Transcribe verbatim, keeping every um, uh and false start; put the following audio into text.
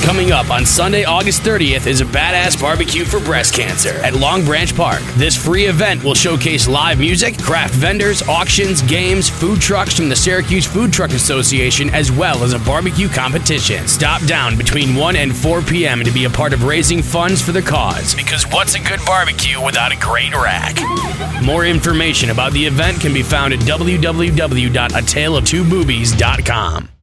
Coming up on Sunday, August thirtieth is a badass barbecue for breast cancer at Long Branch Park. This free event will showcase live music, craft vendors, auctions, games, food trucks from the Syracuse Food Truck Association, as well as a barbecue competition. Stop down between one and four p.m. to be a part of raising funds for the cause. Because what's a good barbecue without a great rack? More information about the event can be found at w w w dot a tale of two boobies dot com.